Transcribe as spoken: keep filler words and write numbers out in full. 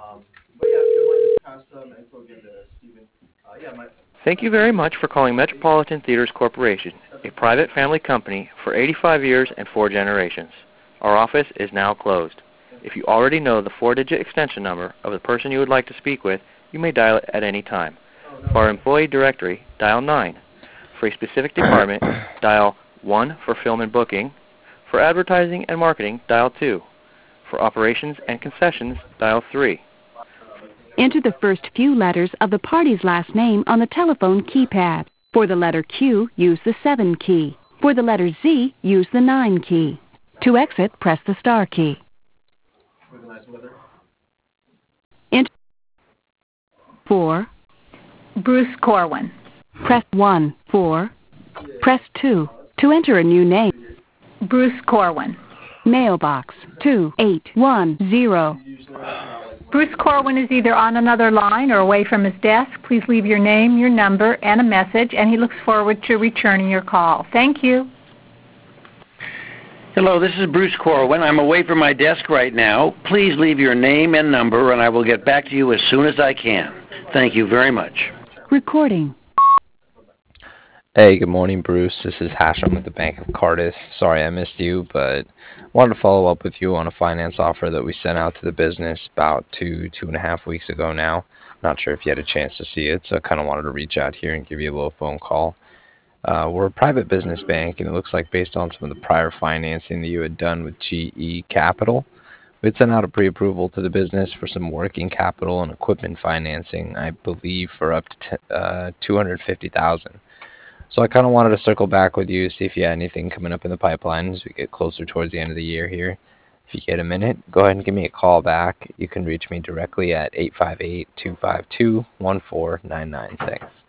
Thank you very much for calling Metropolitan Theaters Corporation, a private family company for eighty-five years and four generations. Our office is now closed. If you already know the four-digit extension number of the person you would like to speak with, you may dial it at any time. For our employee directory, dial nine. For a specific department, dial one for film and booking. For advertising and marketing, dial two. For operations and concessions, dial three. Enter the first few letters of the party's last name on the telephone keypad. For the letter Q, use the seven key. For the letter Z, use the nine key. To exit, press the star key. Enter four. Bruce Corwin. Press one. four. Press two. To enter a new name. Bruce Corwin. Mailbox two eight one zero. Bruce Corwin is either on another line or away from his desk. Please leave your name, your number, and a message, and he looks forward to returning your call. Thank you. Hello, this is Bruce Corwin. I'm away from my desk right now. Please leave your name and number, and I will get back to you as soon as I can. Thank you very much. Recording. Hey, good morning, Bruce. This is Hashem with the Bank of Cardiff. Sorry I missed you, but wanted to follow up with you on a finance offer that we sent out to the business about two, two and a half weeks ago now. Not sure if you had a chance to see it, so I kind of wanted to reach out here and give you a little phone call. Uh, we're a private business bank, and it looks like based on some of the prior financing that you had done with G E Capital, we'd sent out a pre-approval to the business for some working capital and equipment financing, I believe for up to t- uh, two hundred fifty thousand dollars. So I kind of wanted to circle back with you, see if you had anything coming up in the pipeline as we get closer towards the end of the year here. If you get a minute, go ahead and give me a call back. You can reach me directly at eight five eight, two five two, one four nine nine six.